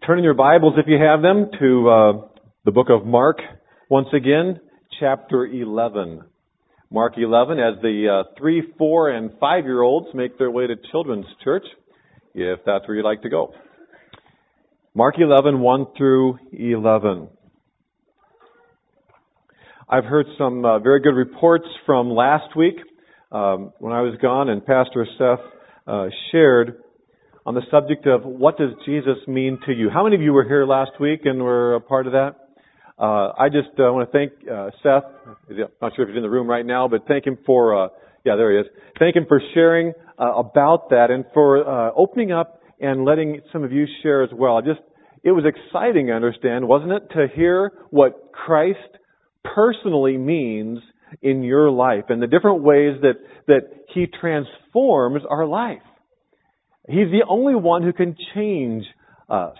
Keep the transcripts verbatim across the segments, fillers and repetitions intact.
Turn in your Bibles, if you have them, to uh, the book of Mark, once again, chapter eleven. Mark eleven, as the uh, three, four, and five-year-olds make their way to children's church, if that's where you'd like to go. Mark eleven, one through eleven. I've heard some uh, very good reports from last week um, when I was gone, and Pastor Seth uh, shared on the subject of what does Jesus mean to you. How many of you were here last week and were a part of that? Uh, I just uh, want to thank uh, Seth. I'm not sure if he's in the room right now, but thank him for, uh, yeah, there he is. Thank him for sharing uh, about that and for uh, opening up and letting some of you share as well. Just, it was exciting, I understand, wasn't it, to hear what Christ personally means in your life and the different ways that, that He transforms our life. He's the only one who can change us.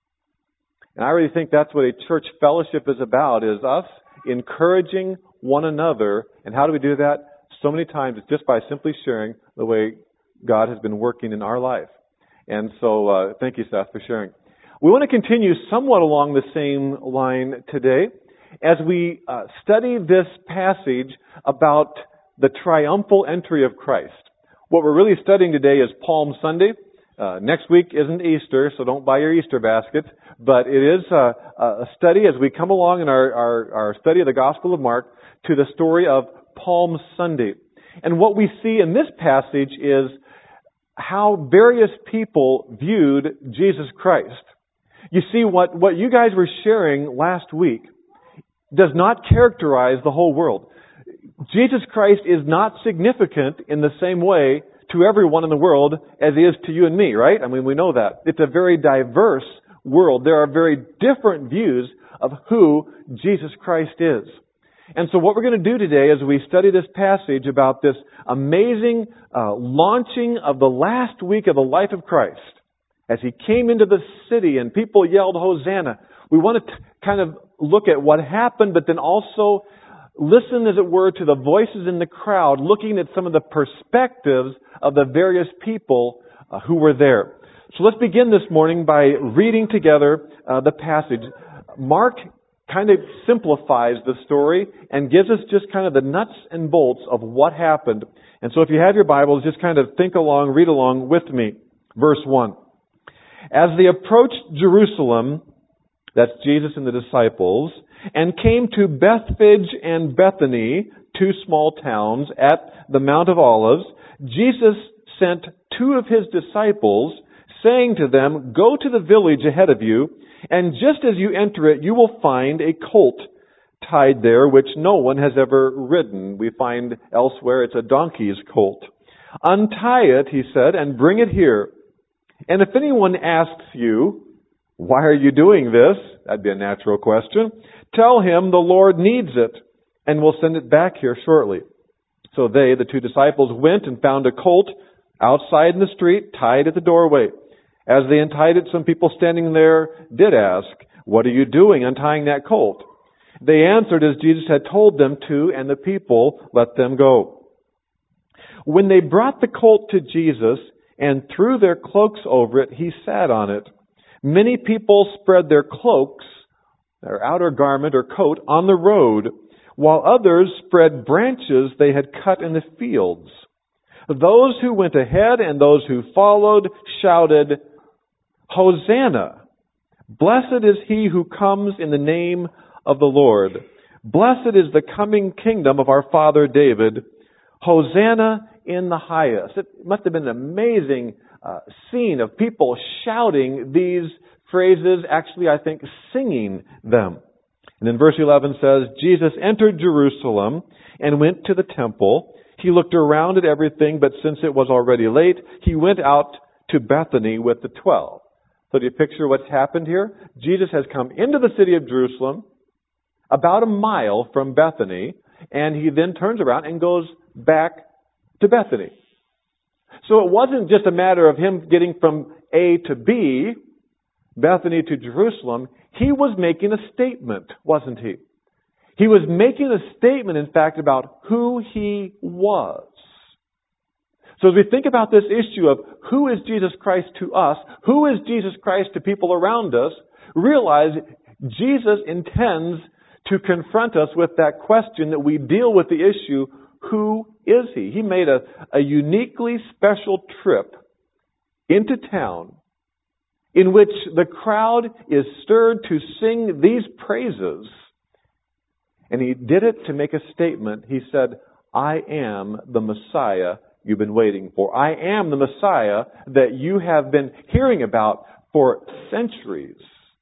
And I really think that's what a church fellowship is about, is us encouraging one another. And how do we do that? So many times it's just by simply sharing the way God has been working in our life. And so uh, thank you, Seth, for sharing. We want to continue somewhat along the same line today as we uh, study this passage about the triumphal entry of Christ. What we're really studying today is Palm Sunday. Uh, next week isn't Easter, so don't buy your Easter baskets. But it is uh, a study as we come along in our, our, our study of the Gospel of Mark to the story of Palm Sunday. And what we see in this passage is how various people viewed Jesus Christ. You see, what, what you guys were sharing last week does not characterize the whole world. Jesus Christ is not significant in the same way to everyone in the world as He is to you and me, right? I mean, we know that. It's a very diverse world. There are very different views of who Jesus Christ is. And so what we're going to do today as we study this passage about this amazing uh, launching of the last week of the life of Christ, as He came into the city and people yelled, Hosanna, we want to t- kind of look at what happened, but then also listen, as it were, to the voices in the crowd, looking at some of the perspectives of the various people uh, who were there. So let's begin this morning by reading together uh, the passage. Mark kind of simplifies the story and gives us just kind of the nuts and bolts of what happened. And so if you have your Bibles, just kind of think along, read along with me. Verse one. As they approached Jerusalem, that's Jesus and the disciples, and came to Bethphage and Bethany, two small towns at the Mount of Olives, Jesus sent two of His disciples, saying to them, Go to the village ahead of you, and just as you enter it, you will find a colt tied there, which no one has ever ridden. We find elsewhere it's a donkey's colt. Untie it, He said, and bring it here. And if anyone asks you, Why are you doing this? That'd be a natural question. Tell him the Lord needs it, and we'll send it back here shortly. So they, the two disciples, went and found a colt outside in the street, tied at the doorway. As they untied it, some people standing there did ask, What are you doing untying that colt? They answered as Jesus had told them to, and the people let them go. When they brought the colt to Jesus and threw their cloaks over it, He sat on it. Many people spread their cloaks, their outer garment or coat, on the road, while others spread branches they had cut in the fields. Those who went ahead and those who followed shouted, Hosanna! Blessed is He who comes in the name of the Lord. Blessed is the coming kingdom of our father David. Hosanna in the highest. It must have been an amazing uh, scene of people shouting these phrases, actually, I think, singing them. And then verse eleven says, Jesus entered Jerusalem and went to the temple. He looked around at everything, but since it was already late, He went out to Bethany with the twelve. So do you picture what's happened here? Jesus has come into the city of Jerusalem, about a mile from Bethany, and He then turns around and goes back to Bethany. So it wasn't just a matter of Him getting from A to B, Bethany to Jerusalem. He was making a statement, wasn't He? He was making a statement, in fact, about who He was. So as we think about this issue of who is Jesus Christ to us, who is Jesus Christ to people around us, realize Jesus intends to confront us with that question that we deal with the issue, who is He? He made a, a uniquely special trip into town in which the crowd is stirred to sing these praises. And He did it to make a statement. He said, I am the Messiah you've been waiting for. I am the Messiah that you have been hearing about for centuries.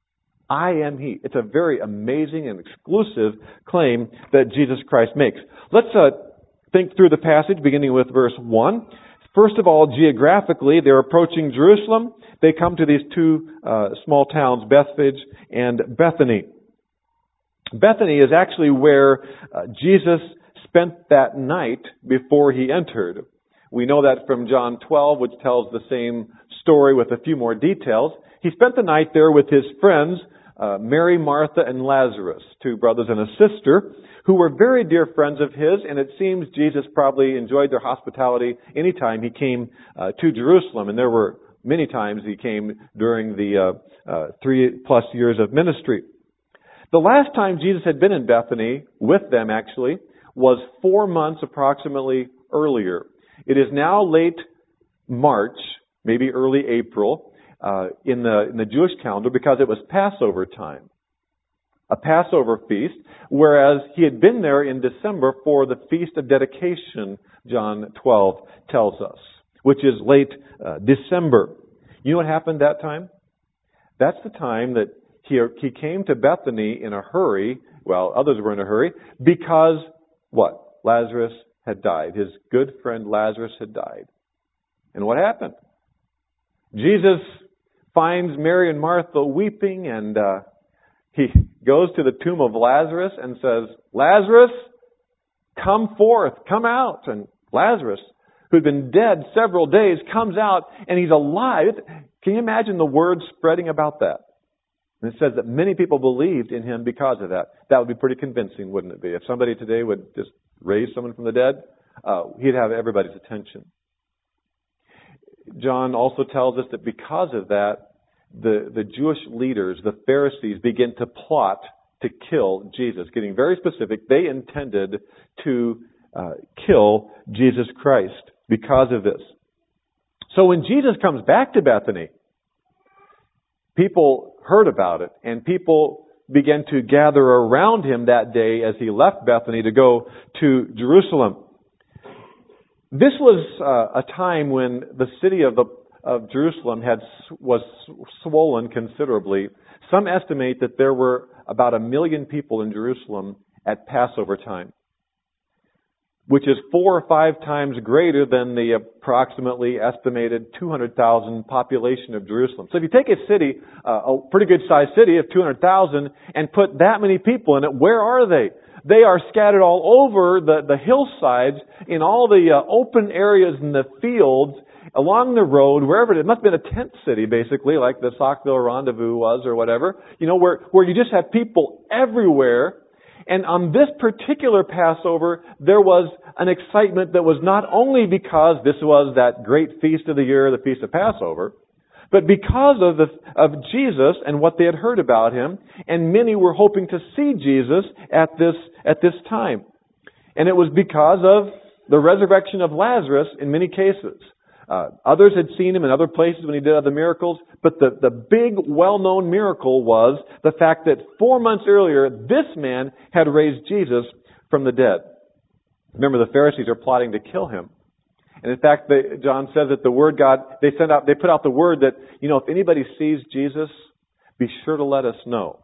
I am He. It's a very amazing and exclusive claim that Jesus Christ makes. Let's uh, think through the passage beginning with verse one. First of all, geographically, they're approaching Jerusalem. They come to these two uh, small towns, Bethphage and Bethany. Bethany is actually where uh, Jesus spent that night before He entered. We know that from John twelve, which tells the same story with a few more details. He spent the night there with His friends, uh, Mary, Martha, and Lazarus, two brothers and a sister, who were very dear friends of His, and it seems Jesus probably enjoyed their hospitality anytime He came uh, to Jerusalem. And there were many times He came during the uh, uh, three plus years of ministry. The last time Jesus had been in Bethany, with them actually, was four months approximately earlier. It is now late March, maybe early April, uh, in the in the Jewish calendar, because it was Passover time. A Passover feast, whereas He had been there in December for the Feast of Dedication, John twelve tells us, which is late uh, December. You know what happened that time? That's the time that he, he came to Bethany in a hurry, well, others were in a hurry, because what? Lazarus had died. His good friend Lazarus had died. And what happened? Jesus finds Mary and Martha weeping, and uh, He goes to the tomb of Lazarus and says, Lazarus, come forth, come out. And Lazarus, who had been dead several days, comes out and he's alive. Can you imagine the word spreading about that? And it says that many people believed in Him because of that. That would be pretty convincing, wouldn't it be? If somebody today would just raise someone from the dead, uh, he'd have everybody's attention. John also tells us that because of that, the, the Jewish leaders, the Pharisees, begin to plot to kill Jesus. Getting very specific, they intended to uh, kill Jesus Christ because of this. So when Jesus comes back to Bethany, people heard about it, and people began to gather around Him that day as He left Bethany to go to Jerusalem. This was uh, a time when the city of the of Jerusalem had was swollen considerably. Some estimate that there were about a million people in Jerusalem at Passover time, which is four or five times greater than the approximately estimated two hundred thousand population of Jerusalem. So if you take a city, uh, a pretty good sized city of two hundred thousand, and put that many people in it, where are they? They are scattered all over the, the hillsides, in all the uh, open areas in the fields, along the road, wherever it is. It must have been a tent city, basically, like the Saukville Rendezvous was or whatever. You know, where, where you just have people everywhere. And on this particular Passover, there was an excitement that was not only because this was that great feast of the year, the Feast of Passover, but because of the, of Jesus and what they had heard about Him, and many were hoping to see Jesus at this at this time. And it was because of the resurrection of Lazarus in many cases. Uh, others had seen Him in other places when He did other miracles, but the, the big, well-known miracle was the fact that four months earlier, this man had raised Jesus from the dead. Remember, the Pharisees are plotting to kill Him. And in fact, they, John says that the word God, they sent out, they put out the word that, you know, if anybody sees Jesus, be sure to let us know.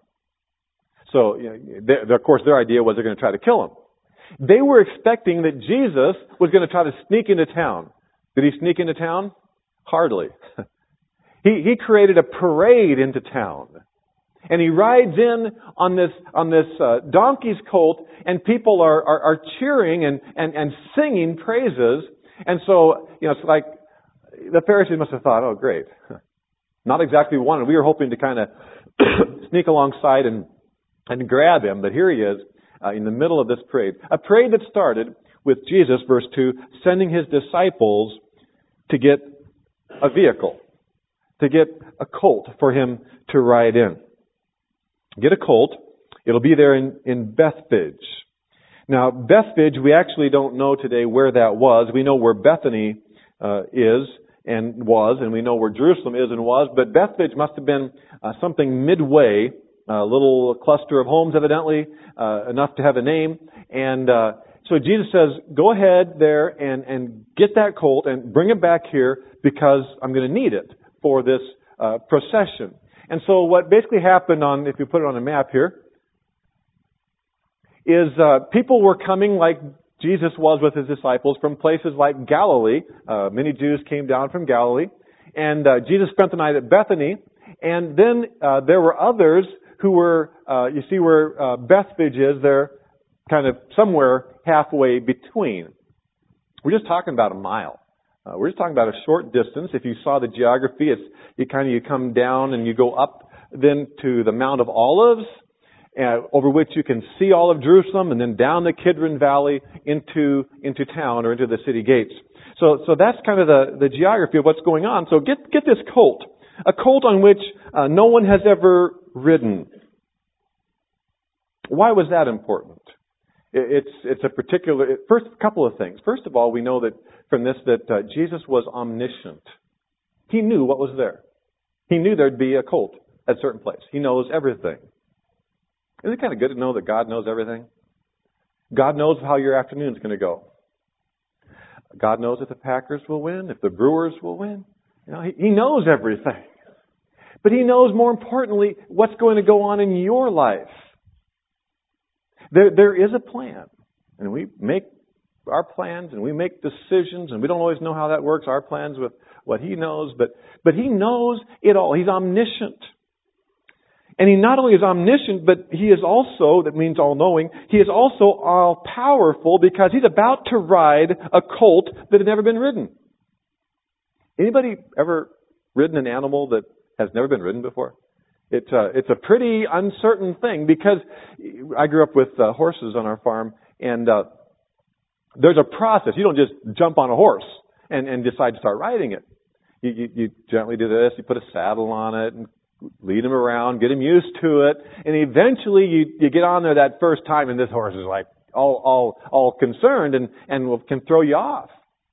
So, you know, they, of course, their idea was they're going to try to kill Him. They were expecting that Jesus was going to try to sneak into town. Did He sneak into town? Hardly. he, he created a parade into town. And He rides in on this, on this uh, donkey's colt, and people are, are, are cheering and, and, and singing praises. And so, you know, it's like the Pharisees must have thought, oh, great. Not exactly one. We were hoping to kind of sneak alongside and, and grab Him. But here He is uh, in the middle of this parade. A parade that started with Jesus, verse two, sending His disciples to get a vehicle, to get a colt for him to ride in. Get a colt. It'll be there in, in Bethphage. Now, Bethphage, we actually don't know today where that was. We know where Bethany uh, is and was, and we know where Jerusalem is and was, but Bethphage must have been uh, something midway, a little cluster of homes evidently, uh, enough to have a name. And uh, so Jesus says, go ahead there and, and get that colt and bring it back here because I'm going to need it for this uh, procession. And so what basically happened on, if you put it on a map here, is uh, people were coming like Jesus was with his disciples from places like Galilee. Uh, many Jews came down from Galilee. And uh, Jesus spent the night at Bethany. And then uh, there were others who were, uh, you see where uh, Bethphage is, they're kind of somewhere halfway between. We're just talking about a mile. Uh, we're just talking about a short distance. If you saw the geography, it's you kind of you come down and you go up then to the Mount of Olives, Uh, over which you can see all of Jerusalem, and then down the Kidron Valley into into town or into the city gates. So, so that's kind of the, the geography of what's going on. So get get this colt, a colt on which uh, no one has ever ridden. Why was that important? It, it's it's a particular first couple of things. First of all, we know that from this that uh, Jesus was omniscient. He knew what was there. He knew there'd be a colt at a certain place. He knows everything. Isn't it kind of good to know that God knows everything? God knows how your afternoon's going to go. God knows if the Packers will win, if the Brewers will win. You know, he, he knows everything. But He knows, more importantly, what's going to go on in your life. There, there is a plan. And we make our plans and we make decisions, and we don't always know how that works, our plans with what He knows. But, but He knows it all. He's omniscient. And He not only is omniscient, but He is also, that means all-knowing, He is also all-powerful because He's about to ride a colt that had never been ridden. Anybody ever ridden an animal that has never been ridden before? It's a, it's a pretty uncertain thing because I grew up with uh, horses on our farm, and uh, there's a process. You don't just jump on a horse and, and decide to start riding it. You, you, you gently do this, you put a saddle on it, and lead him around, get him used to it, and eventually you, you get on there that first time and this horse is like all, all, all concerned and, and will, can throw you off.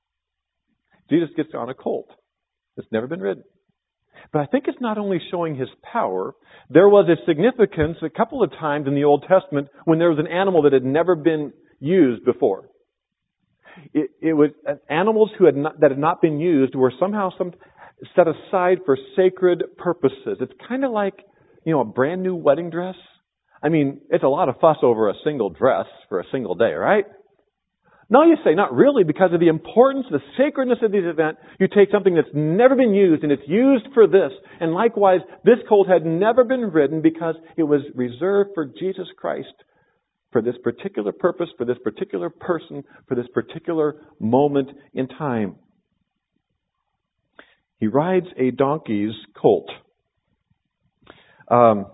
Jesus gets on a colt that's never been ridden. But I think it's not only showing His power. There was a significance a couple of times in the Old Testament when there was an animal that had never been used before. It, it was animals who had not, that had not been used were somehow some set aside for sacred purposes. It's kind of like, you know, a brand new wedding dress. I mean, it's a lot of fuss over a single dress for a single day, right? No, you say, not really, because of the importance, the sacredness of this event. You take something that's never been used and it's used for this. And likewise, this colt had never been ridden because it was reserved for Jesus Christ for this particular purpose, for this particular person, for this particular moment in time. He rides a donkey's colt. Um,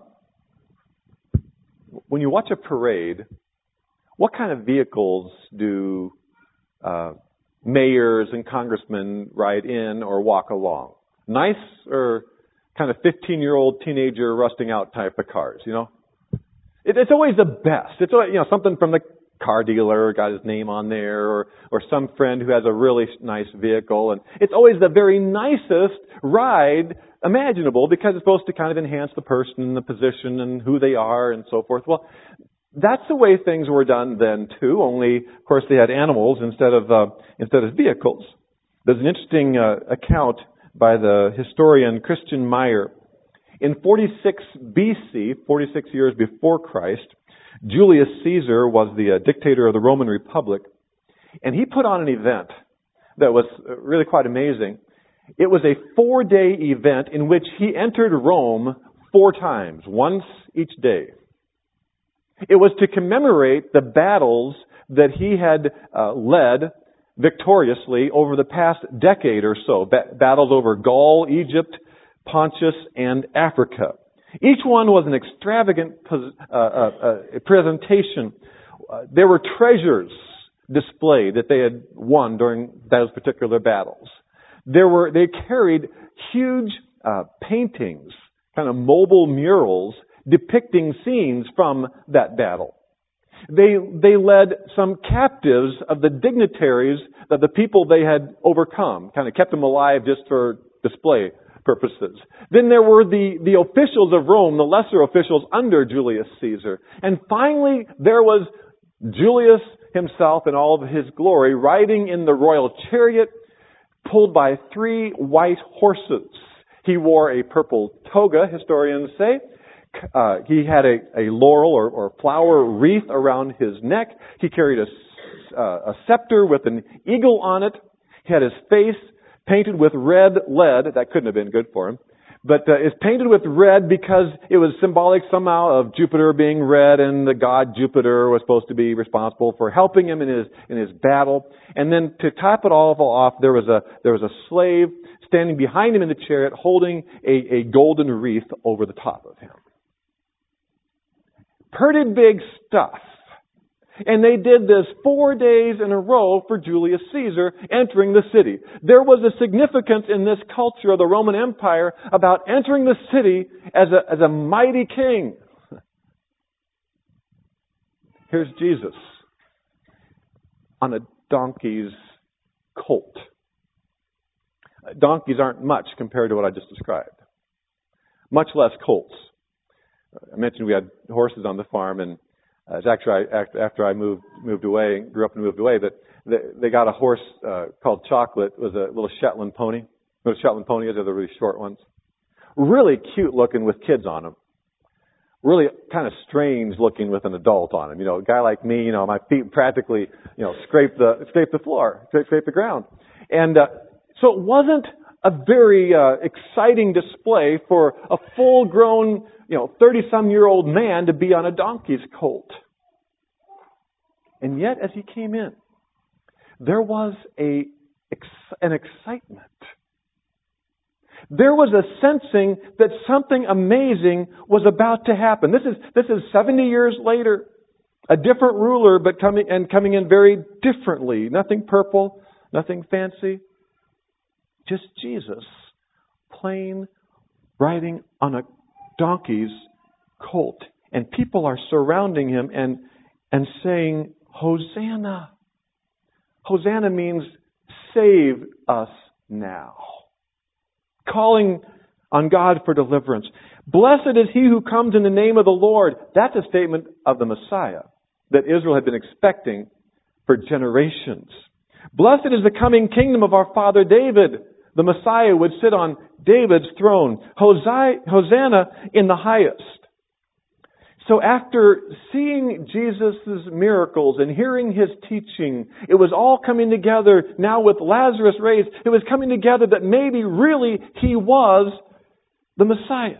when you watch a parade, what kind of vehicles do uh, mayors and congressmen ride in or walk along? Nice or kind of fifteen-year-old teenager rusting out type of cars, you know? It, it's always the best. It's always, you know, something from the car dealer, got his name on there, or or some friend who has a really nice vehicle. And it's always the very nicest ride imaginable because it's supposed to kind of enhance the person and the position and who they are and so forth. Well, that's the way things were done then too, only, of course, they had animals instead of uh, instead of vehicles. There's an interesting uh, account by the historian Christian Meyer. In forty-six B C, forty-six years before Christ, Julius Caesar was the uh, dictator of the Roman Republic, and he put on an event that was really quite amazing. It was a four-day event in which he entered Rome four times, once each day. It was to commemorate the battles that he had uh, led victoriously over the past decade or so. Ba- battles over Gaul, Egypt, Pontus, and Africa. Each one was an extravagant uh, uh, uh, presentation. Uh, there were treasures displayed that they had won during those particular battles. There were, they carried huge uh, paintings, kind of mobile murals depicting scenes from that battle. They, they led some captives of the dignitaries that the people they had overcome, kind of kept them alive just for display purposes. Then there were the, the officials of Rome, the lesser officials under Julius Caesar. And finally, there was Julius himself in all of his glory, riding in the royal chariot, pulled by three white horses. He wore a purple toga, historians say. Uh, he had a, a laurel or, or flower wreath around his neck. He carried a, uh, a scepter with an eagle on it. He had his face painted with red lead. That couldn't have been good for him. But uh, it's painted with red because it was symbolic somehow of Jupiter being red, and the god Jupiter was supposed to be responsible for helping him in his in his battle. And then to top it all off, there was a there was a slave standing behind him in the chariot, holding a, a golden wreath over the top of him. Pretty big stuff. And they did this four days in a row for Julius Caesar entering the city. There was a significance in this culture of the Roman Empire about entering the city as a, as a mighty king. Here's Jesus on a donkey's colt. Donkeys aren't much compared to what I just described. Much less colts. I mentioned we had horses on the farm, and Uh, it's actually I, after I moved moved away, grew up and moved away, that they, they got a horse uh, called Chocolate. It was a little Shetland pony. Those Shetland ponies are the really short ones. Really cute looking with kids on them. Really kind of strange looking with an adult on them. You know, a guy like me, you know, my feet practically, you know, scrape the scrape the floor, scrape, scrape the ground, and uh, so it wasn't a very uh, exciting display for a full-grown, you know, thirty-some-year-old man to be on a donkey's colt. And yet, as he came in, there was a an excitement. There was a sensing that something amazing was about to happen. This is this is seventy years later, a different ruler, but coming and coming in very differently. Nothing purple, nothing fancy. Just Jesus, plain, riding on a donkey's colt. And people are surrounding him and, and saying, Hosanna. Hosanna means save us now. Calling on God for deliverance. Blessed is he who comes in the name of the Lord. That's a statement of the Messiah that Israel had been expecting for generations. Blessed is the coming kingdom of our father David. The Messiah would sit on David's throne. Hosanna in the highest. So after seeing Jesus' miracles and hearing his teaching, it was all coming together now with Lazarus raised. It was coming together that maybe really he was the Messiah.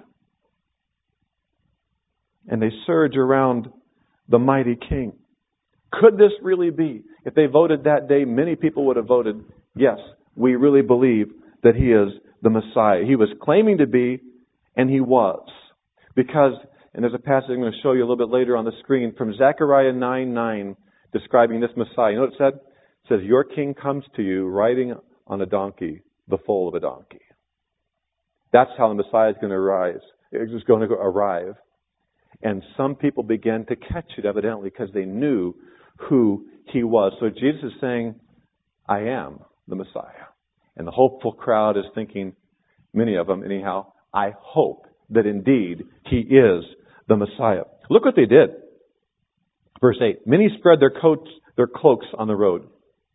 And they surge around the mighty king. Could this really be? If they voted that day, many people would have voted, yes, we really believe that he is the Messiah. He was claiming to be, and he was. Because, and there's a passage I'm going to show you a little bit later on the screen from Zechariah nine nine, describing this Messiah. You know what it said? It says, your king comes to you riding on a donkey, the foal of a donkey. That's how the Messiah is going to arise. It's going to arrive. And some people began to catch it, evidently, because they knew who he was. So Jesus is saying, I am the Messiah. And the hopeful crowd is thinking, many of them anyhow, I hope that indeed he is the Messiah. Look what they did. Verse eight, many spread their coats, their cloaks on the road.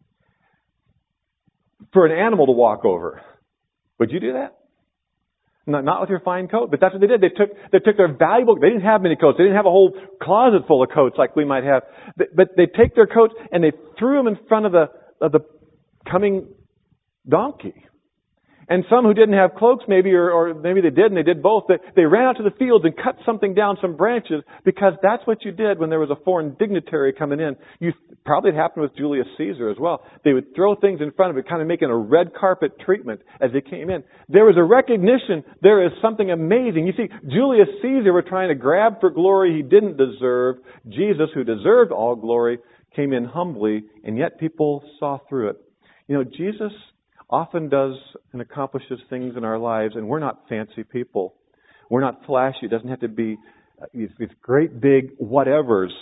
For an animal to walk over. Would you do that? Not, not with your fine coat, but that's what they did. They took, they took their valuable, they didn't have many coats. They didn't have a whole closet full of coats like we might have. But they take their coats and they threw them in front of the, of the coming donkey. And some who didn't have cloaks maybe, or, or maybe they did and they did both, they, they ran out to the fields and cut something down, some branches, because that's what you did when there was a foreign dignitary coming in. You probably it happened with Julius Caesar as well. They would throw things in front of it, kind of making a red carpet treatment as they came in. There was a recognition there is something amazing. You see, Julius Caesar were trying to grab for glory he didn't deserve. Jesus, who deserved all glory, came in humbly, and yet people saw through it. You know, Jesus often does and accomplishes things in our lives, and we're not fancy people. We're not flashy. It doesn't have to be these, these great big whatevers.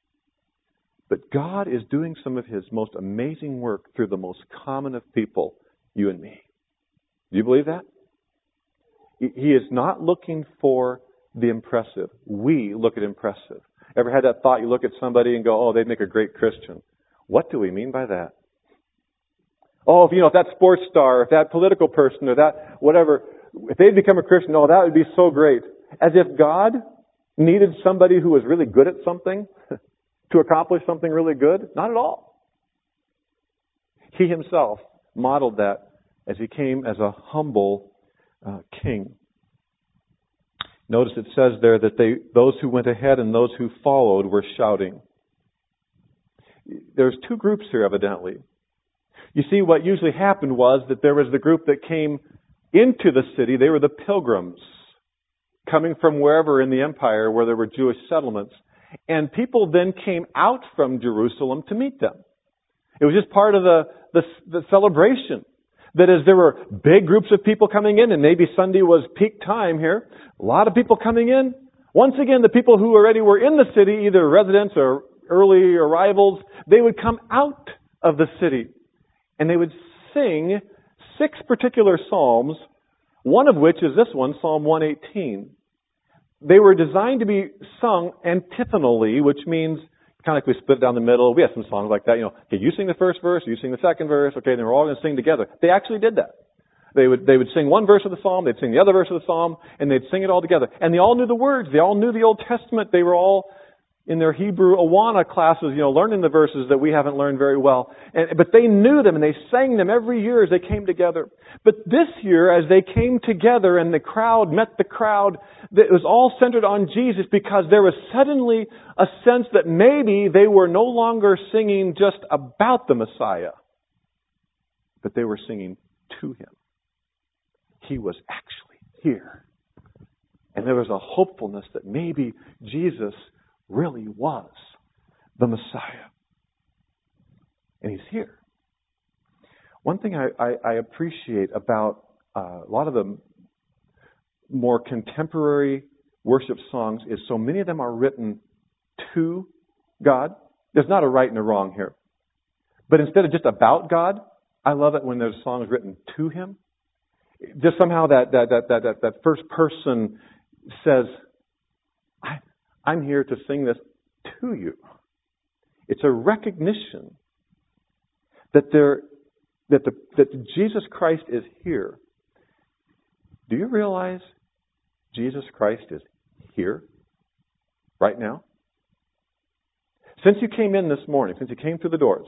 But God is doing some of His most amazing work through the most common of people, you and me. Do you believe that? He is not looking for the impressive. We look at impressive. Ever had that thought? You look at somebody and go, oh, they'd make a great Christian. What do we mean by that? Oh, if you know, if that sports star, if that political person, or that whatever, if they'd become a Christian, oh, that would be so great. As if God needed somebody who was really good at something to accomplish something really good. Not at all. He Himself modeled that as He came as a humble uh, king. Notice it says there that they, those who went ahead and those who followed were shouting. There's two groups here, evidently. You see, what usually happened was that there was the group that came into the city. They were the pilgrims coming from wherever in the empire where there were Jewish settlements. And people then came out from Jerusalem to meet them. It was just part of the, the, the celebration. That is, there were big groups of people coming in, and maybe Sunday was peak time here. A lot of people coming in. Once again, the people who already were in the city, either residents or early arrivals, they would come out of the city. And they would sing six particular psalms, one of which is this one, Psalm one eighteen. They were designed to be sung antiphonally, which means kind of like we split it down the middle. We have some songs like that. You know, okay, you sing the first verse, you sing the second verse, okay, and then we're all going to sing together. They actually did that. They would they would sing one verse of the psalm, they'd sing the other verse of the psalm, and they'd sing it all together. And they all knew the words. They all knew the Old Testament. They were all in their Hebrew Awana classes, you know, learning the verses that we haven't learned very well. And, but they knew them and they sang them every year as they came together. But this year, as they came together and the crowd met the crowd, it was all centered on Jesus because there was suddenly a sense that maybe they were no longer singing just about the Messiah, but they were singing to Him. He was actually here. And there was a hopefulness that maybe Jesus really was the Messiah. And He's here. One thing I, I, I appreciate about uh, a lot of the more contemporary worship songs is so many of them are written to God. There's not a right and a wrong here. But instead of just about God, I love it when there's songs written to Him. Just somehow that that that that that, that first person says, I, I'm here to sing this to you. It's a recognition that there that the that Jesus Christ is here. Do you realize Jesus Christ is here right now? Since you came in this morning, since you came through the doors,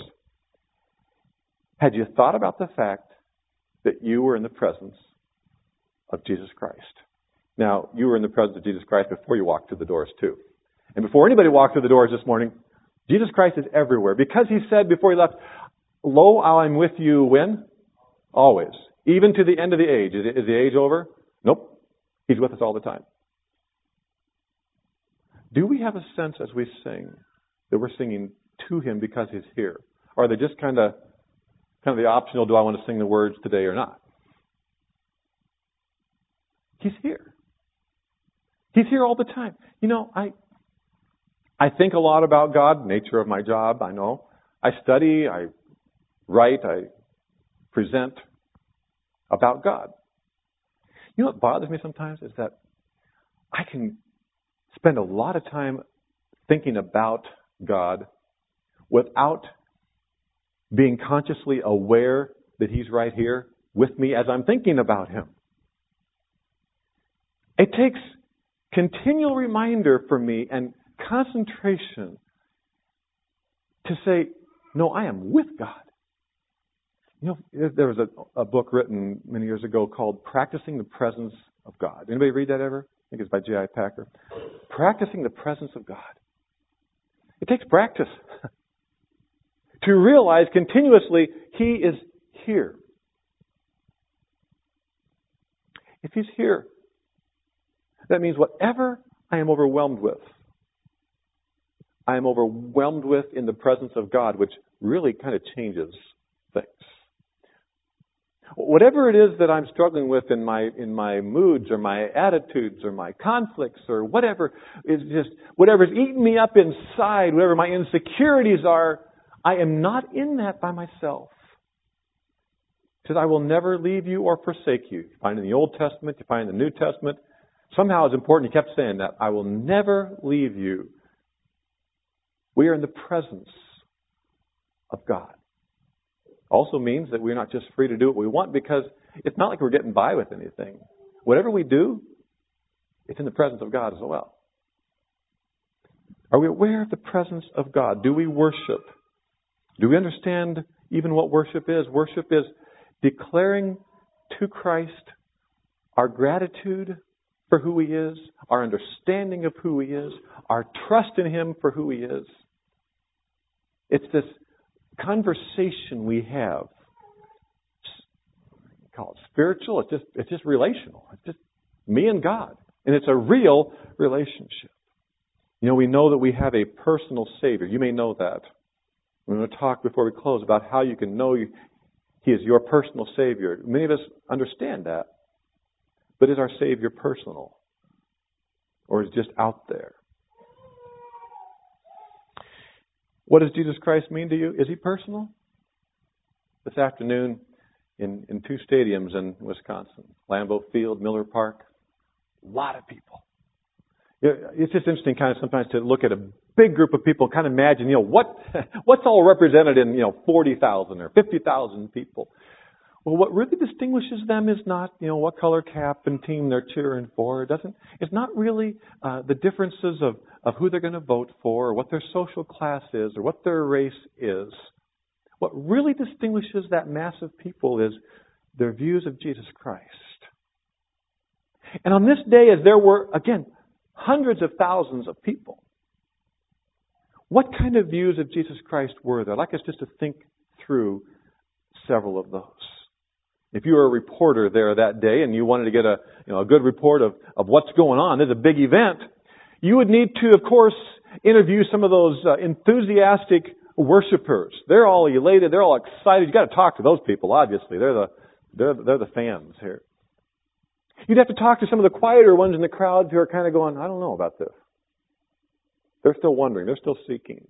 had you thought about the fact that you were in the presence of Jesus Christ? Now, you were in the presence of Jesus Christ before you walked through the doors too. And before anybody walked through the doors this morning, Jesus Christ is everywhere. Because He said before He left, lo, I'm with you when? Always. Even to the end of the age. Is, is the age over? Nope. He's with us all the time. Do we have a sense as we sing that we're singing to Him because He's here? Or are they just kind of kind of the optional, do I want to sing the words today or not? He's here. He's here all the time. You know, I I think a lot about God, nature of my job, I know. I study, I write, I present about God. You know what bothers me sometimes is that I can spend a lot of time thinking about God without being consciously aware that He's right here with me as I'm thinking about Him. It takes continual reminder for me and concentration to say, no, I am with God. You know, there was a, a book written many years ago called Practicing the Presence of God. Anybody read that ever? I think it's by J I Packer. Practicing the Presence of God. It takes practice to realize continuously He is here. If He's here, that means whatever I am overwhelmed with, I am overwhelmed with in the presence of God, which really kind of changes things. Whatever it is that I'm struggling with in my in my moods or my attitudes or my conflicts or whatever is just whatever's eating me up inside, whatever my insecurities are, I am not in that by myself. He says, I will never leave you or forsake you. You find in the Old Testament, you find in the New Testament. Somehow it's important, he kept saying that. I will never leave you. We are in the presence of God. Also means that we're not just free to do what we want, because it's not like we're getting by with anything. Whatever we do, it's in the presence of God as well. Are we aware of the presence of God? Do we worship? Do we understand even what worship is? Worship is declaring to Christ our gratitude for who He is, our understanding of who He is, our trust in Him for who He is. It's this conversation we have. Call it spiritual. It's just it's just relational. It's just me and God, and it's a real relationship. You know, we know that we have a personal Savior. You may know that. We're going to talk before we close about how you can know He is your personal Savior. Many of us understand that, but is our Savior personal, or is it just out there? What does Jesus Christ mean to you? Is He personal? This afternoon in, in two stadiums in Wisconsin, Lambeau Field, Miller Park, a lot of people. It's just interesting kind of sometimes to look at a big group of people and kind of imagine, you know, what what's all represented in, you know, forty thousand or fifty thousand people. Well, what really distinguishes them is not, you know, what color cap and team they're cheering for. It doesn't. It's not really uh, the differences of, of who they're going to vote for, or what their social class is, or what their race is. What really distinguishes that mass of people is their views of Jesus Christ. And on this day, as there were, again, hundreds of thousands of people, what kind of views of Jesus Christ were there? I'd like us just to think through several of those. If you were a reporter there that day and you wanted to get a, you know, a good report of, of what's going on, there's a big event, you would need to, of course, interview some of those uh, enthusiastic worshipers. They're all elated. They're all excited. You've got to talk to those people, obviously. They're the, they're, they're the fans here. You'd have to talk to some of the quieter ones in the crowd who are kind of going, I don't know about this. They're still wondering. They're still seeking.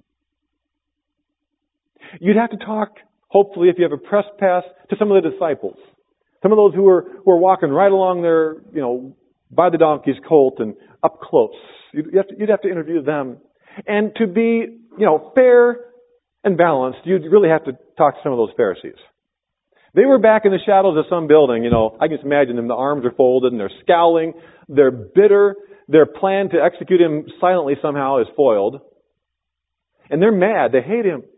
You'd have to talk, hopefully, if you have a press pass, to some of the disciples. Some of those who were, who were walking right along there, you know, by the donkey's colt and up close. You'd have to, you'd have to interview them. And to be, you know, fair and balanced, you'd really have to talk to some of those Pharisees. They were back in the shadows of some building, you know. I can just imagine them. The arms are folded and they're scowling. They're bitter. Their plan to execute Him silently somehow is foiled. And they're mad. They hate Him.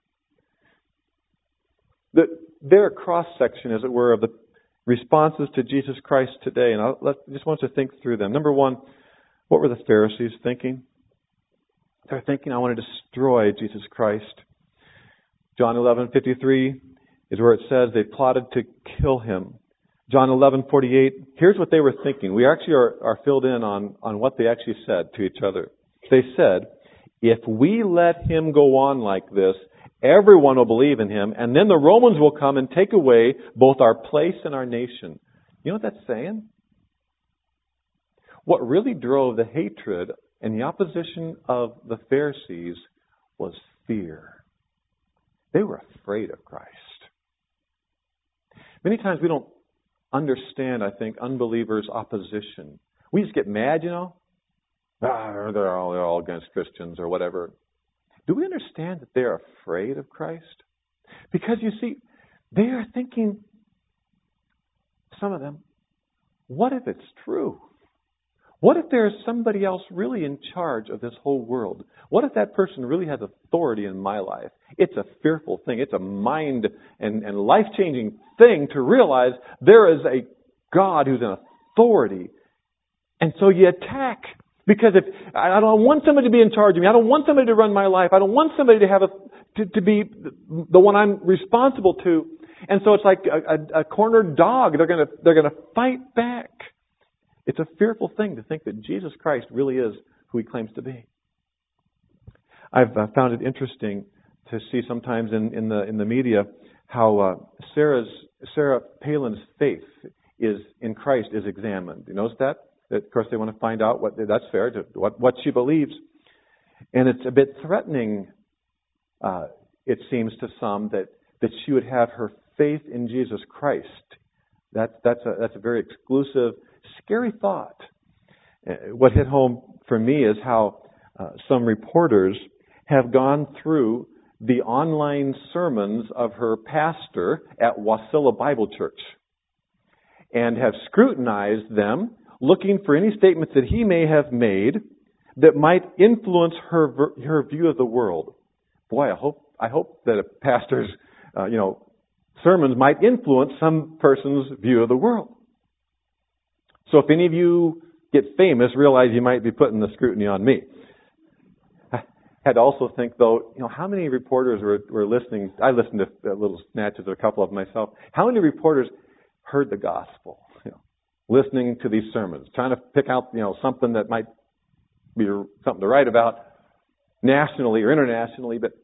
The, their cross-section, as it were, of the responses to Jesus Christ today. And I just want us to think through them. Number one, what were the Pharisees thinking? They're thinking, I want to destroy Jesus Christ. John eleven fifty-three is where it says they plotted to kill Him. John eleven forty-eight, here's what they were thinking. We actually are, are filled in on, on what they actually said to each other. They said, if we let Him go on like this, everyone will believe in Him, and then the Romans will come and take away both our place and our nation. You know what that's saying? What really drove the hatred and the opposition of the Pharisees was fear. They were afraid of Christ. Many times we don't understand, I think, unbelievers' opposition. We just get mad, you know. Ah, they're all, they're all against Christians or whatever. Do we understand that they're afraid of Christ? Because, you see, they are thinking, some of them, what if it's true? What if there is somebody else really in charge of this whole world? What if that person really has authority in my life? It's a fearful thing. It's a mind and, and life-changing thing to realize there is a God who's an authority. And so you attack. Because if I don't want somebody to be in charge of me, I don't want somebody to run my life, I don't want somebody to have a to, to be the one I'm responsible to. And so it's like a, a, a cornered dog. They're gonna they're gonna fight back. It's a fearful thing to think that Jesus Christ really is who He claims to be. I've uh, found it interesting to see sometimes in, in the in the media how uh, Sarah's Sarah Palin's faith is in Christ is examined. You notice that? That of course they want to find out what that's fair to what what she believes, and it's a bit threatening. Uh, it seems to some that that she would have her faith in Jesus Christ. That's that's a that's a very exclusive, scary thought. What hit home for me is how uh, some reporters have gone through the online sermons of her pastor at Wasilla Bible Church and have scrutinized them, looking for any statements that he may have made that might influence her her view of the world. Boy, I hope I hope that a pastor's uh, you know sermons might influence some person's view of the world. So if any of you get famous, realize you might be putting the scrutiny on me. I had to also think, though, you know, how many reporters were, were listening? I listened to little snatches of a couple of them myself. How many reporters heard the gospel, you know, listening to these sermons, trying to pick out, you know, something that might be something to write about nationally or internationally? But,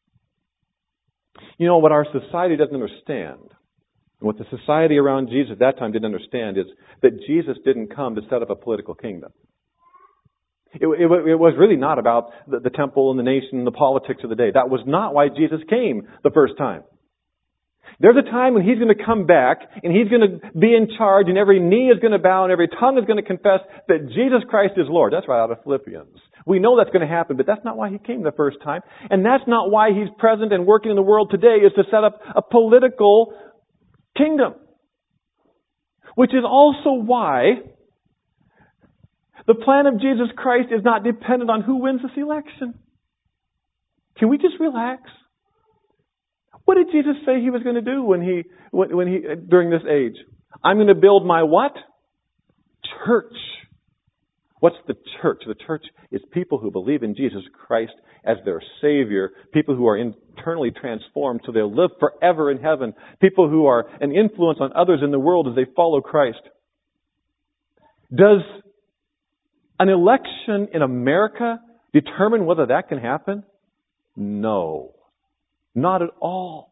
you know, what our society doesn't understand, and what the society around Jesus at that time didn't understand, is that Jesus didn't come to set up a political kingdom. It, it, it was really not about the, the temple and the nation and the politics of the day. That was not why Jesus came the first time. There's a time when He's going to come back and He's going to be in charge and every knee is going to bow and every tongue is going to confess that Jesus Christ is Lord. That's right out of Philippians. We know that's going to happen, but that's not why He came the first time. And that's not why He's present and working in the world today, is to set up a political kingdom. Which is also why the plan of Jesus Christ is not dependent on who wins this election. Can we just relax? What did Jesus say He was going to do when he, when he, during this age? I'm going to build my what? Church. What's the church? The church is people who believe in Jesus Christ as their Savior, people who are internally transformed so they'll live forever in heaven, people who are an influence on others in the world as they follow Christ. Does an election in America determine whether that can happen? No. Not at all.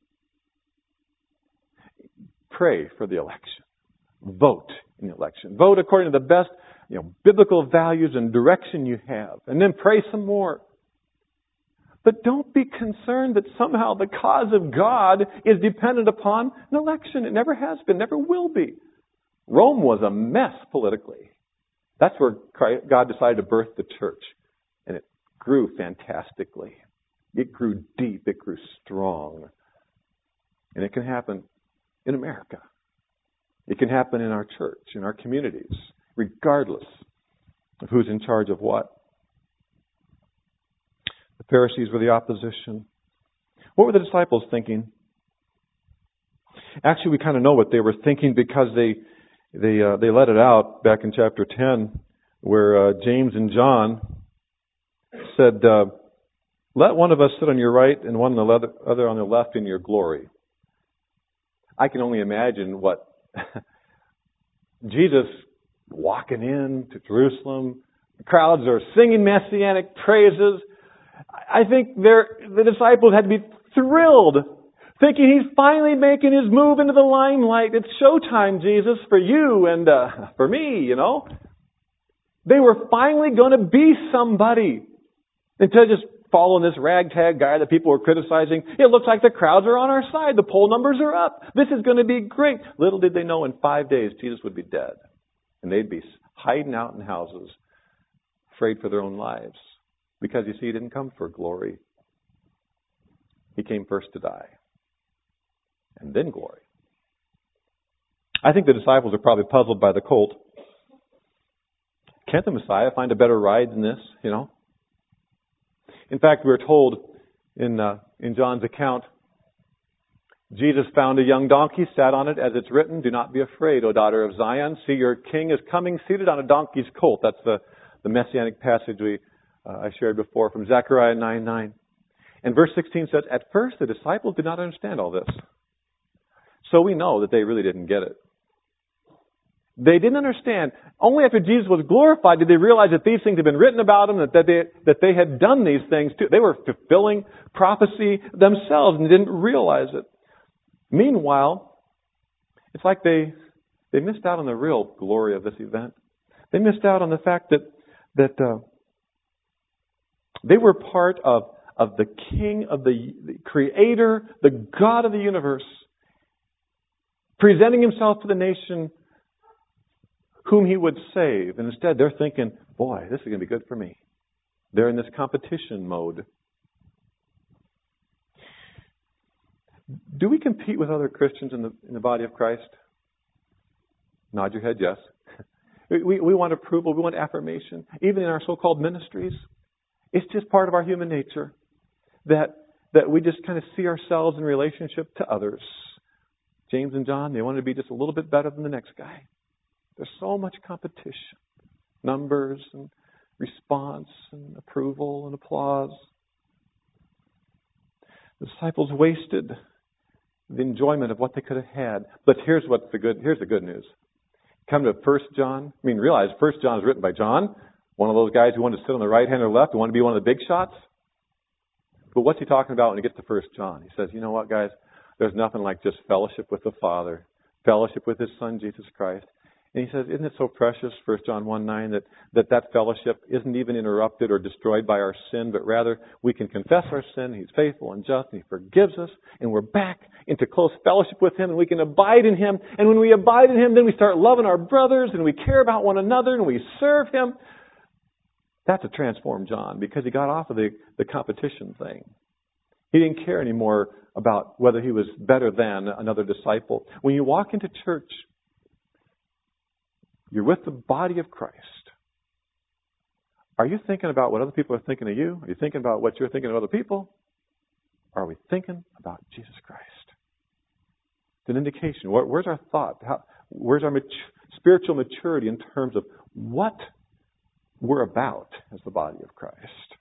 Pray for the election. Vote in the election. Vote according to the best, you know, biblical values and direction you have. And then pray some more. But don't be concerned that somehow the cause of God is dependent upon an election. It never has been, never will be. Rome was a mess politically. That's where God decided to birth the church. And it grew fantastically. It grew deep. It grew strong. And it can happen in America. It can happen in our church, in our communities, regardless of who's in charge of what. The Pharisees were the opposition. What were the disciples thinking? Actually, we kind of know what they were thinking because they they uh, they let it out back in chapter ten, where uh, James and John said, uh, "Let one of us sit on your right and one on the other on the left in your glory." I can only imagine what Jesus walking in to Jerusalem. The crowds are singing messianic praises. I think the disciples had to be thrilled, thinking He's finally making His move into the limelight. It's showtime, Jesus, for you and uh, for me, you know. They were finally going to be somebody. Instead of just following this ragtag guy that people were criticizing, it looks like the crowds are on our side. The poll numbers are up. This is going to be great. Little did they know in five days Jesus would be dead. And they'd be hiding out in houses, afraid for their own lives. Because, you see, He didn't come for glory. He came first to die. And then glory. I think the disciples are probably puzzled by the colt. Can't the Messiah find a better ride than this, you know? In fact, we're told in uh, in John's account, Jesus found a young donkey, sat on it, as it's written, "Do not be afraid, O daughter of Zion. See, your king is coming, seated on a donkey's colt." That's the, the messianic passage we uh, I shared before from Zechariah nine nine. And verse sixteen says, "At first the disciples did not understand all this." So we know that they really didn't get it. They didn't understand. Only after Jesus was glorified did they realize that these things had been written about Him, that, that, they, that they had done these things too. They were fulfilling prophecy themselves and didn't realize it. Meanwhile, it's like they they missed out on the real glory of this event. They missed out on the fact that that uh, they were part of of the King of the, the Creator, the God of the universe, presenting Himself to the nation whom He would save. And instead, they're thinking, "Boy, this is going to be good for me." They're in this competition mode. Do we compete with other Christians in the in the body of Christ? Nod your head, yes. We, we want approval. We want affirmation. Even in our so-called ministries, it's just part of our human nature that that we just kind of see ourselves in relationship to others. James and John, they wanted to be just a little bit better than the next guy. There's so much competition. Numbers and response and approval and applause. The disciples wasted the enjoyment of what they could have had. But here's what's the good here's the good news. Come to First John. I mean, realize First John is written by John, one of those guys who wanted to sit on the right hand or left, who wanted to be one of the big shots. But what's he talking about when he gets to First John? He says, you know what, guys? There's nothing like just fellowship with the Father, fellowship with His Son, Jesus Christ. And he says, isn't it so precious, First John one nine, that, that that fellowship isn't even interrupted or destroyed by our sin, but rather we can confess our sin, He's faithful and just, and He forgives us, and we're back into close fellowship with Him, and we can abide in Him. And when we abide in Him, then we start loving our brothers, and we care about one another, and we serve Him. That's a transformed John, because he got off of the, the competition thing. He didn't care anymore about whether he was better than another disciple. When you walk into church, you're with the body of Christ. Are you thinking about what other people are thinking of you? Are you thinking about what you're thinking of other people? Or are we thinking about Jesus Christ? It's an indication. Where, where's our thought? How, where's our mat- spiritual maturity in terms of what we're about as the body of Christ?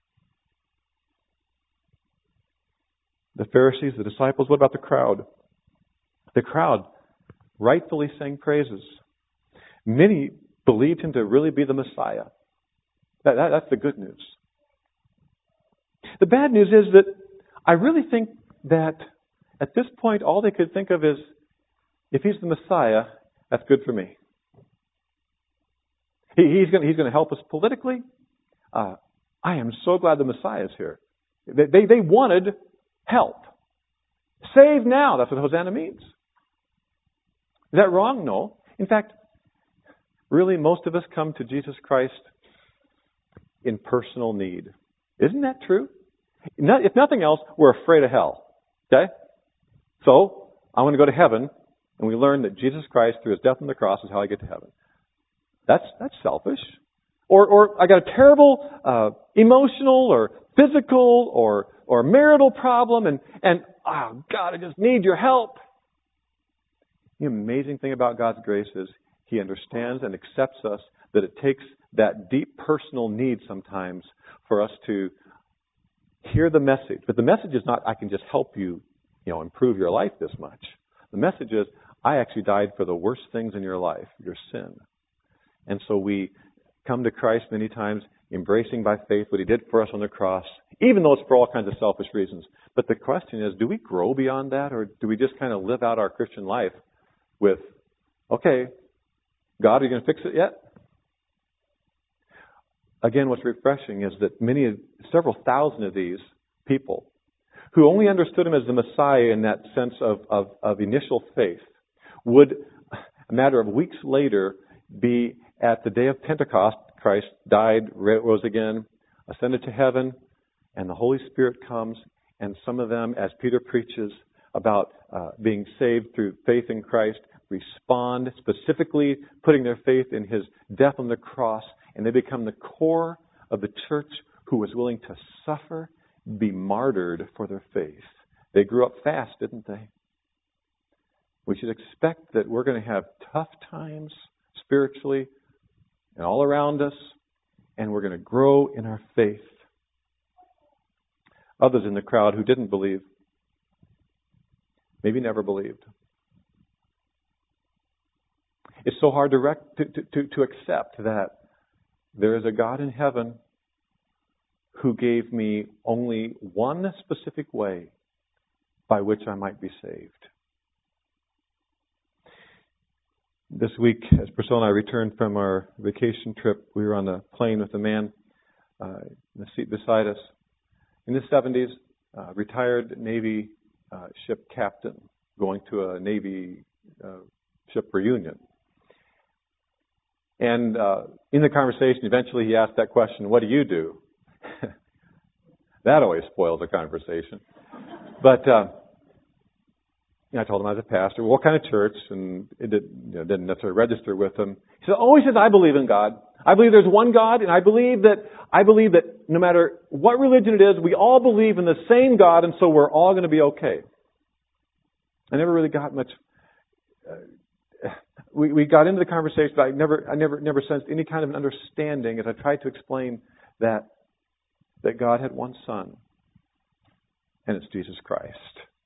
The Pharisees, the disciples, what about the crowd? The crowd rightfully sang praises. Many believed Him to really be the Messiah. That, that, that's the good news. The bad news is that I really think that at this point all they could think of is, if He's the Messiah, that's good for me. He, he's going he's going to help us politically. Uh, I am so glad the Messiah is here. They, they, they wanted help. Save now. That's what Hosanna means. Is that wrong? No. In fact, really, most of us come to Jesus Christ in personal need. Isn't that true? If nothing else, we're afraid of hell. Okay? So, I want to go to heaven, and we learn that Jesus Christ, through His death on the cross, is how I get to heaven. That's that's selfish. Or, or I got a terrible uh, emotional or physical or or marital problem, and and oh God, I just need your help. The amazing thing about God's grace is He understands and accepts us, that it takes that deep personal need sometimes for us to hear the message. But the message is not, I can just help you, you know, improve your life this much. The message is, I actually died for the worst things in your life, your sin. And so we come to Christ many times, embracing by faith what He did for us on the cross, even though it's for all kinds of selfish reasons. But the question is, do we grow beyond that, or do we just kind of live out our Christian life with, okay, God, are you going to fix it yet? Again, what's refreshing is that many, several thousand of these people who only understood Him as the Messiah in that sense of, of, of initial faith would, a matter of weeks later, be at the day of Pentecost. Christ died, rose again, ascended to heaven, and the Holy Spirit comes, and some of them, as Peter preaches about uh, being saved through faith in Christ, respond, specifically putting their faith in His death on the cross, and they become the core of the church who was willing to suffer, be martyred for their faith. They grew up fast, didn't they? We should expect that we're going to have tough times spiritually and all around us, and we're going to grow in our faith. Others in the crowd who didn't believe, maybe never believed. It's so hard to, rec- to, to, to accept that there is a God in heaven who gave me only one specific way by which I might be saved. This week, as Priscilla and I returned from our vacation trip, we were on a plane with a man uh, in the seat beside us. In his seventies, uh, retired Navy uh, ship captain, going to a Navy uh, ship reunion. And uh, in the conversation, eventually he asked that question, "What do you do?" That always spoils a conversation. But uh, you know, I told him I was a pastor. Well, what kind of church? And it did, you know, didn't necessarily register with him. He said, "Oh," he says, "I believe in God. I believe there's one God, and I believe that I believe that no matter what religion it is, we all believe in the same God, and so we're all going to be okay." I never really got much. Uh, we we got into the conversation, but I never I never never sensed any kind of an understanding as I tried to explain that that God had one Son, and it's Jesus Christ.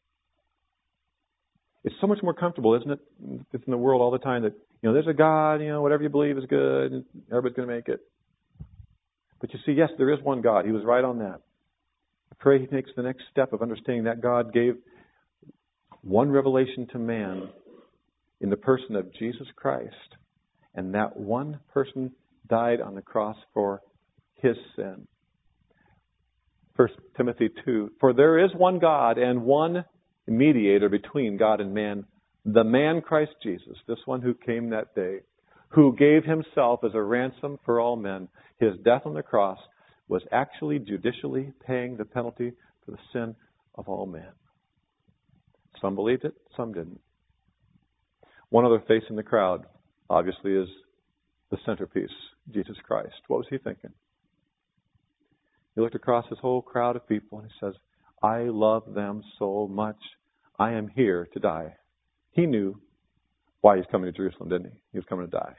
It's so much more comfortable, isn't it? It's in the world all the time that, you know, there's a God, you know, whatever you believe is good, and everybody's going to make it. But you see, yes, there is one God. He was right on that. I pray he takes the next step of understanding that God gave one revelation to man in the person of Jesus Christ, and that one person died on the cross for his sin. First Timothy two, "For there is one God and one mediator between God and man, the man Christ Jesus," this one who came that day, "who gave himself as a ransom for all men. His death on the cross was actually judicially paying the penalty for the sin of all men." Some believed it, some didn't. One other face in the crowd, obviously, is the centerpiece, Jesus Christ. What was he thinking? He looked across this whole crowd of people and he says, "I love them so much. I am here to die." He knew why he's coming to Jerusalem, didn't he? He was coming to die.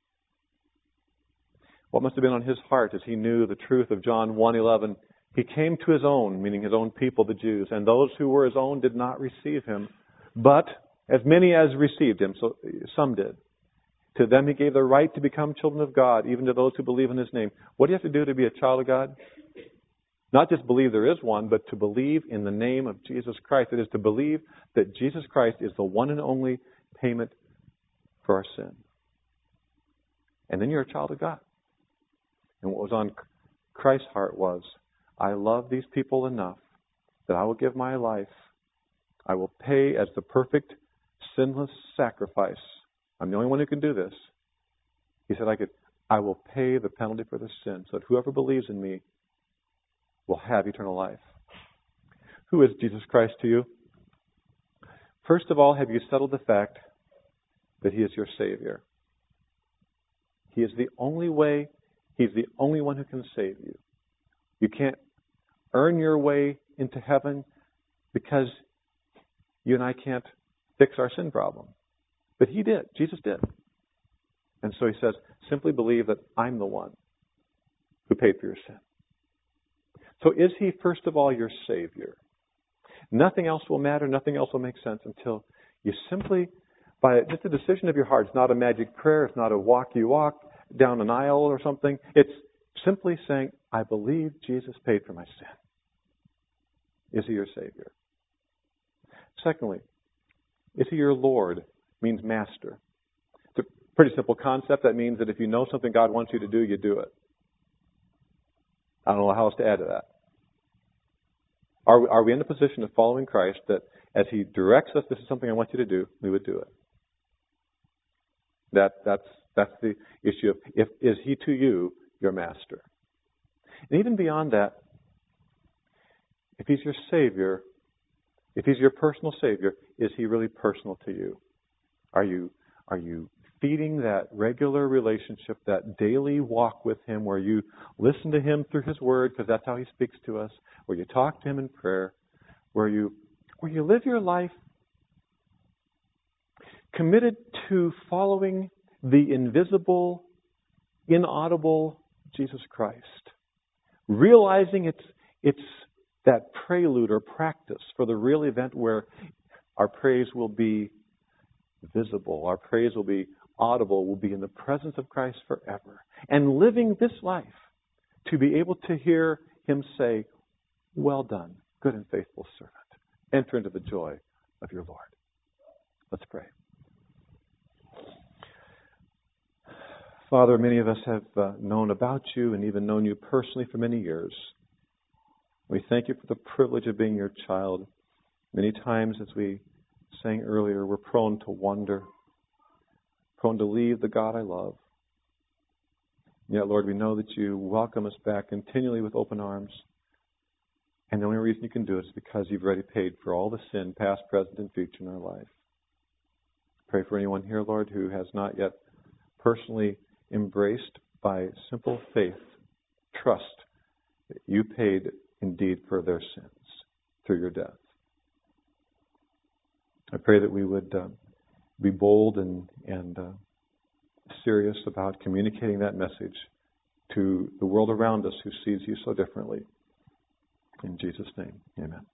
What must have been on his heart as he knew the truth of John one eleven? He came to his own, meaning his own people, the Jews, and those who were his own did not receive him. But as many as received him, so some did, to them he gave the right to become children of God, even to those who believe in his name. What do you have to do to be a child of God? Not just believe there is one, but to believe in the name of Jesus Christ. It is to believe that Jesus Christ is the one and only payment for our sin. And then you're a child of God. And what was on Christ's heart was, I love these people enough that I will give my life. I will pay as the perfect, sinless sacrifice. I'm the only one who can do this. He said, I could. I will pay the penalty for the sin so that whoever believes in me will have eternal life. Who is Jesus Christ to you? First of all, have you settled the fact that he is your Savior? He is the only way, he's the only one who can save you. You can't earn your way into heaven because you and I can't fix our sin problem. But he did. Jesus did. And so he says, simply believe that I'm the one who paid for your sin. So is he, first of all, your Savior? Nothing else will matter. Nothing else will make sense until you simply, by just a decision of your heart, it's not a magic prayer. It's not a walk you walk down an aisle or something. It's simply saying, I believe Jesus paid for my sin. Is he your Savior? Secondly, is he your Lord? Means master. It's a pretty simple concept. That means that if you know something God wants you to do, you do it. I don't know how else to add to that. Are we, are we in the position of following Christ that as he directs us, this is something I want you to do, we would do it? That, that's, that's the issue of, if, is he to you your master? And even beyond that, if he's your Savior, if he's your personal Savior, is he really personal to you? Are you, are you feeding that regular relationship, that daily walk with him where you listen to him through his word, because that's how he speaks to us, where you talk to him in prayer, where you, where you live your life committed to following the invisible, inaudible Jesus Christ, realizing it's, it's that prelude or practice for the real event where our praise will be visible, our praise will be audible, will be in the presence of Christ forever. And living this life to be able to hear him say, well done, good and faithful servant. Enter into the joy of your Lord. Let's pray. Father, many of us have uh, known about you and even known you personally for many years. We thank you for the privilege of being your child. Many times, as we sang earlier, we're prone to wonder, prone to leave the God I love. Yet, Lord, we know that you welcome us back continually with open arms. And the only reason you can do it is because you've already paid for all the sin, past, present, and future in our life. Pray for anyone here, Lord, who has not yet personally embraced by simple faith, trust that you paid indeed for their sins through your death. I pray that we would uh, be bold and, and uh, serious about communicating that message to the world around us who sees you so differently. In Jesus' name, amen.